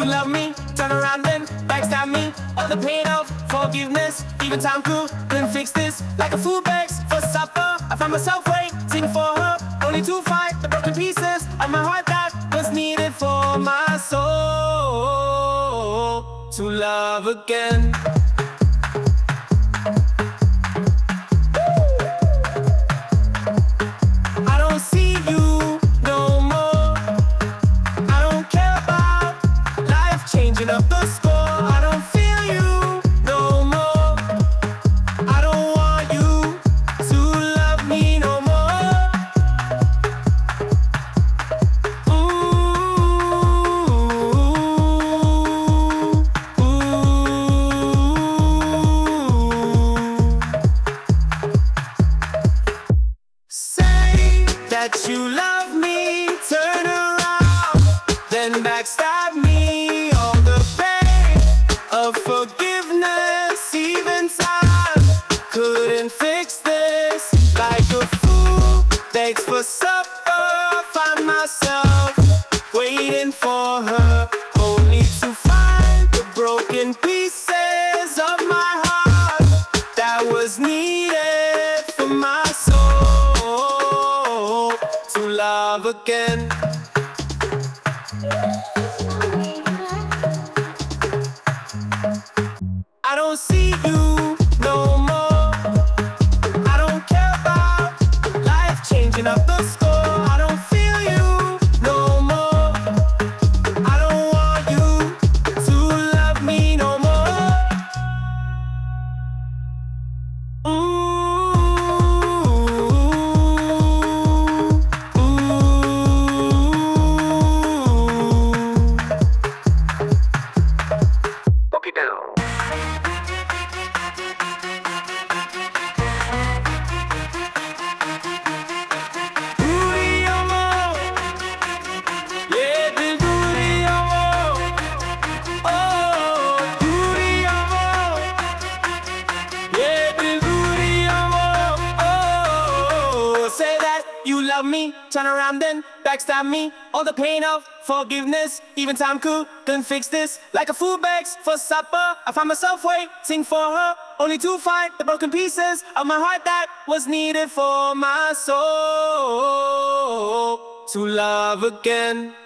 love me, turn around and backstab me. All the pain of forgiveness, even time couldn't fix this. Like a fool begs for supper, I find myself waiting for her, only to find the broken pieces of my heart that was needed for my soul to love again. I don't see you no more. I don't care about life changing up the score. I don't feel you no more. I don't want you to love me no more. Say that you love me, turn around, then backstab me. All the pain of forgiveness, even time couldn't fix this. Like a fool begs for supper, find myself waiting for her, only to find the broken pieces of my heart that was needed for my soul to love again. I don't see you no more. I don't care about life changing up the score. I don't feel you no more. I don't want you to love me no more. Walk it down. You love me, turn around then backstab me. All the pain of forgiveness, even time couldn't fix this. Like a fool begs for supper, I find myself waiting for her, only to find the broken pieces of my heart that was needed for my soul to love again.